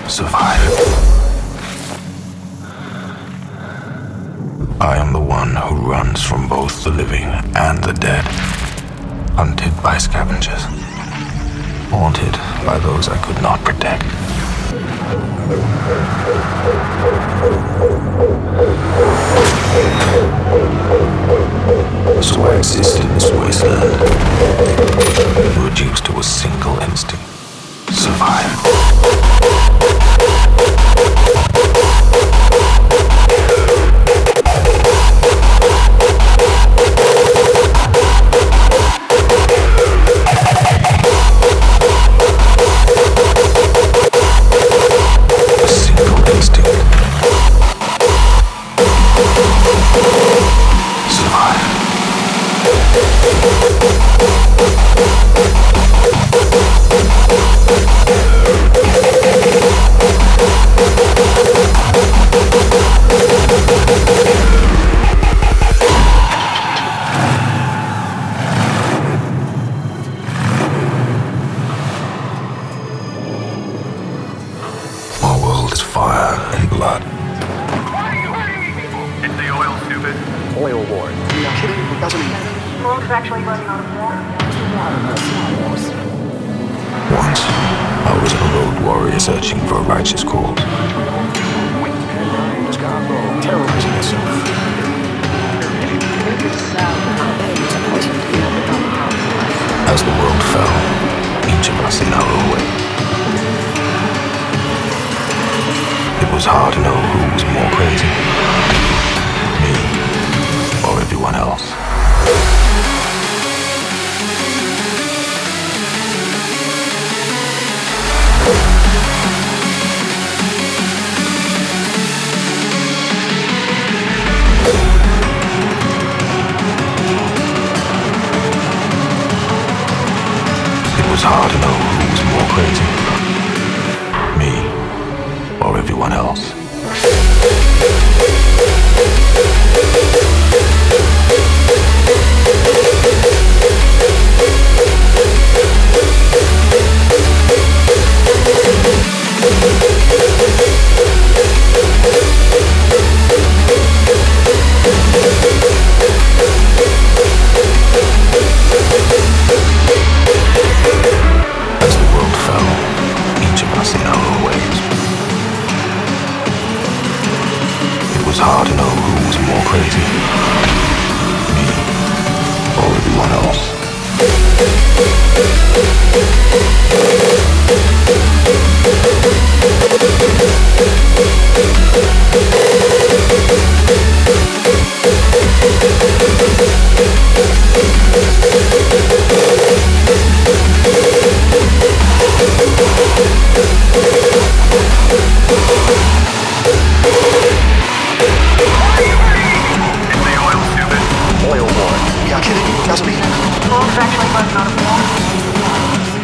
survive. I am the one who runs from both the living and the dead, hunted by scavengers, haunted by those I could not protect. So I exist in this wasteland, reduced to a single instinct: survive. My world is fire and blood. It's the oil, stupid. Oil war. You're kidding? It doesn't matter. The world is actually running out of water. Once, I was a road warrior searching for a righteous cause. Terrorizing yourself. As the world fell, each of us in our own way. It was hard to know who was more crazy, me or everyone else. It was hard to know who was more crazy, me or everyone else. As the world fell, each of us in our own ways. It was hard to know who was more crazy, me or everyone else. Oil war. You're kidding? It doesn't matter. The world is actually running out of water.